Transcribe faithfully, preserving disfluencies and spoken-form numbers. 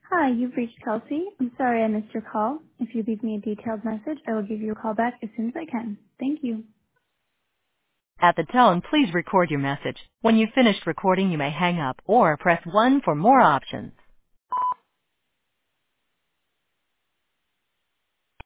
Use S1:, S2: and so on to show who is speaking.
S1: Hi, you've reached Kelsey. I'm sorry I missed your call. If you leave me a detailed message, I will give you a call back as soon as I can. Thank you.
S2: At the tone, please record your message. When you've finished recording, you may hang up or press one for more options.